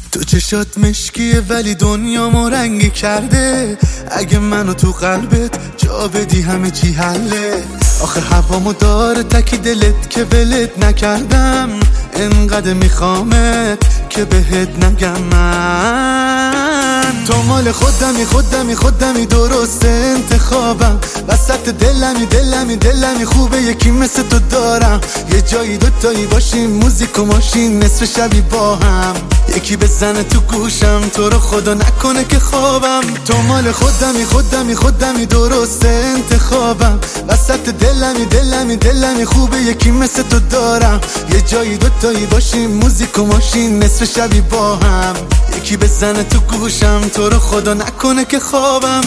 تو چشات مشکیه ولی دنیامو رنگی کرده. اگه منو تو قلبت جا بدی همه چی حله. آخه هوامو داره تکی دلت که ولت نکردم. انقدر میخوامت که بهت نگم من. تو مال خودمی درست انتخابم. وسط دلمی خوبه یکی مثل تو دارم. یه جایی دوتایی باشیم موزیک و ماشین نصف شبی با هم. یکی بزنه تو گوشم تو رو خدا نکنه که خوابم. تو مال خودمی درست انتخابم. وسط دلمی خوبه یکی مثل تو دارم. یه جایی دوتایی باشیم موزیک و ماشین نصف شبی با هم. یکی بزنه تو گوشم تو رو خدا نکنه که خوابم.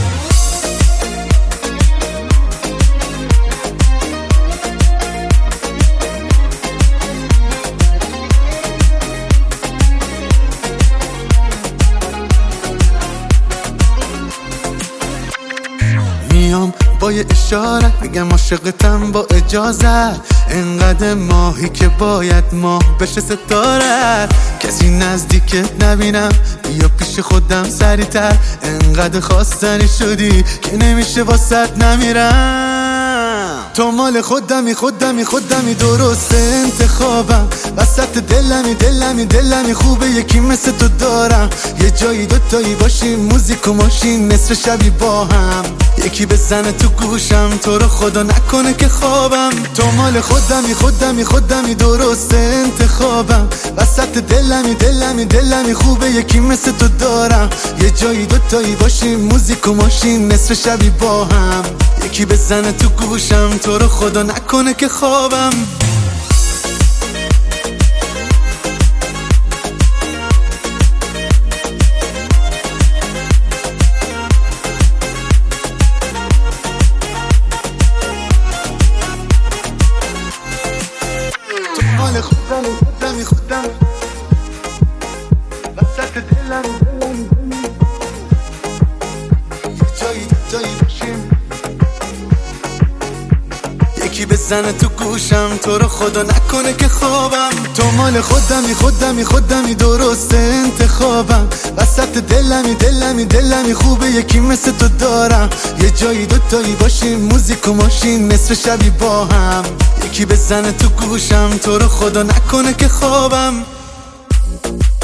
میام با یه اشاره بگم عاشقتم با اجازه. انقدر ماهی که باید ماه بشه ستاره. کسی نزدیکت نبینم بیا پیش خودم سریعتر. انقدر خواستنی شدی که نمیشه واسط نمیرم. تو مال خودمی درست انتخابم. وسط دلمی خوبه یکی مثل تو دارم. یه جایی دوتایی باشیم موزیک و ماشین نصف شبی با هم. یکی بزنه تو گوشم تو رو خدا نکنه که خوابم. تو مال خودمی درست انتخابم. وسط دلمی خوبه یکی مثل تو دارم. یه جایی دوتایی باشیم موزیک و ماشین نصف شبی با هم. یکی بزنه تو گوشم تو رو خدا نکنه که خوابم. مال خودمی وسط دلمی جایی باشیم. یکی بزنه تو گوشم تو رو خدا نکنه که خوابم. تو مال خودمی درست انتخابم. وسط دلمی خوبه یکی مثل تو دارم. یه جایی دوتایی باشیم موزیک و ماشین نصف شبی با هم. یکی بزنه تو گوشم تو رو خدا نکنه که خوابم.